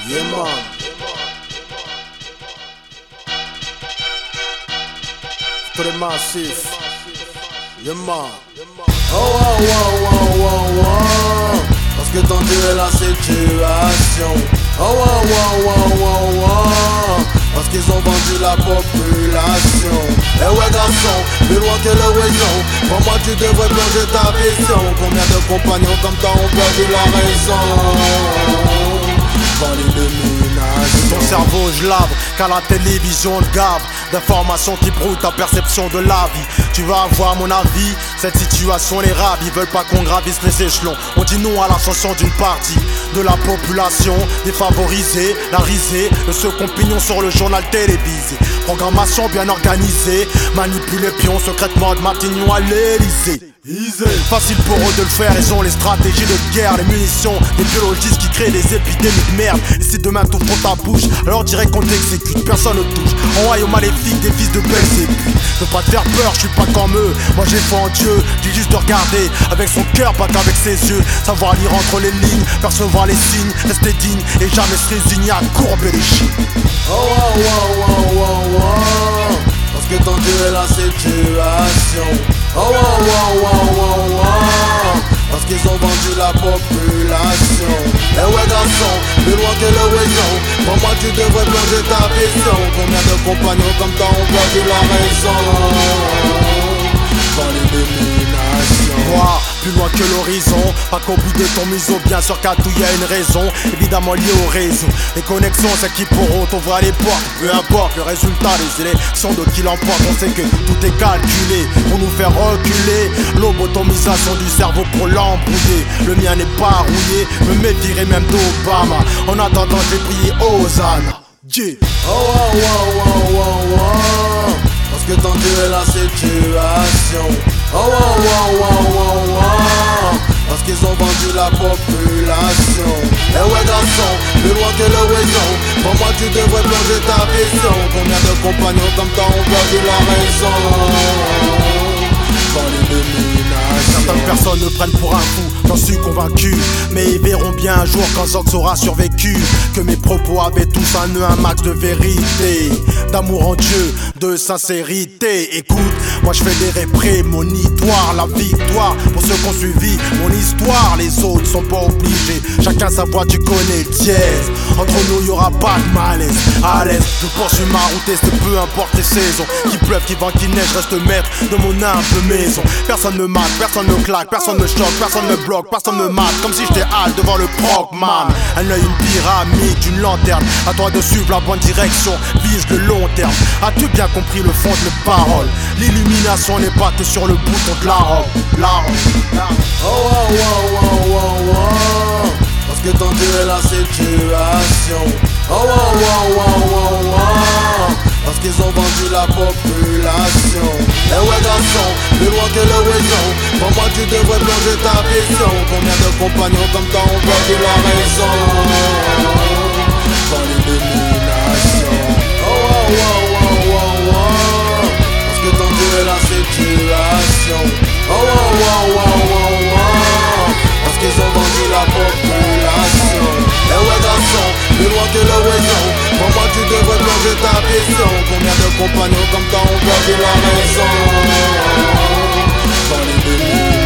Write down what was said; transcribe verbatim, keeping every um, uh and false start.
Yeah, man. Pour les massifs. Yeah, man. Oh, oh, oh, oh, oh, oh. Parce que tendu est la situation. Oh, oh, oh, oh, oh, oh. Parce qu'ils ont vendu la population. Eh ouais garçon, plus loin que l'horizon. Pour moi tu devrais plonger ta vision. Combien de compagnons comme toi ont perdu la raison par l'illumination. Ton cerveau je lave, car la télévision te gave d'informations qui brouillent ta perception de la vie. Tu vas avoir mon avis, cette situation les raves. Ils veulent pas qu'on gravisse les échelons. On dit non à l'ascension d'une partie de la population défavorisée, la risée de ceux qu'on pignon sur le journal télévisé. Programmation bien organisée, manipuler pions secrètement de Matignon à l'Elysée. Easy. Facile pour eux de le faire, ils ont les stratégies de guerre, les munitions, les biologistes qui créent des épidémies de merde. Et si demain t'ouvres ta bouche, alors direct qu'on t'exécute, personne ne touche. En royaume maléfique, des fils de Belzébuth. Ne pas te faire peur, je suis pas comme eux, moi j'ai foi en Dieu. Dis juste de regarder avec son cœur, pas qu'avec ses yeux. Savoir lire entre les lignes, percevoir les signes, rester digne et jamais se résigner à courber les chines. Oh, oh, oh, oh, oh, oh. Parce que tendu est la situation. Oh, oh, oh, oh, oh, oh. Parce qu'ils ont vendu la population. Eh ouais garçon, plus loin que l'horizon. Pour moi tu devrais plonger ta vision. Combien de compagnons comme toi ont perdu la raison par l'illumination. Moi, plus loin que l'horizon, pas qu'au bout de ton museau, bien sûr qu'à tout y a une raison, évidemment liée au réseau. Les connexions, c'est qui pourront t'ouvrir les portes, peu importe le résultat des élections de qui l'emporte. On sait que tout est calculé pour nous faire reculer. Lobotomisation du cerveau pour l'embrouiller. Le mien n'est pas rouillé, me méfierai même d'Obama. En attendant, je vais prier Hosanna. Yeah. Oh, oh, oh, oh, oh, oh. Parce que tendu est la situation. Oh, oh, oh, oh, oh, oh. Parce qu'ils ont vendu la population. Eh ouais garçon, plus loin que l'horizon. Pour moi tu devrais plonger ta vision. Combien de compagnons comme toi ont perdu la raison par l'illumination. Certaines personnes me prennent pour un fou, j'en suis convaincu. Mais ils verront bien un jour quand Zox aura survécu que mes propos avaient tous un nœud, un max de vérité, d'amour en Dieu, de sincérité. Écoute, moi je fais des réprés, mon histoire, la victoire pour ceux qui ont suivi mon histoire. Les autres sont pas obligés, chacun sa voix, tu connais le dièse. Entre nous y'aura pas de malaise, à l'aise, je poursuis ma route et c'est peu importe les saisons. Qu'il pleuve, qu'il vente, qu'il neige, je reste maître de mon humble maison. Personne ne mate, personne ne claque, personne ne choque, personne ne bloque, personne ne mate. Comme si j'étais hal devant le Progman. Un œil, une pyramide, une lanterne. À toi de suivre la bonne direction, vise le long terme. As-tu bien compris le fond de mes paroles? L'illumination n'est pas que sur le bouton de la robe. La robe, la robe. Oh, oh, oh, oh, oh, oh. Parce que tendu est la situation. Oh, oh, oh, oh, oh, oh. Parce qu'ils ont vendu la population. Eh ouais garçon, plus loin que l'horizon. Pour moi tu devrais plonger ta vision. Combien de compagnons comme toi ont perdu la raison par l'illumination. Oh, oh, oh, oh, oh, oh. Parce que tendu est la situation. Oh, oh, oh, oh, oh, oh. Parce qu'ils ont vendu la population. Eh ouais garçon, plus loin que l'horizon. Pour moi tu devrais plonger ta vision. Combien de compagnons comme toi ont perdu la raison par l'illumination.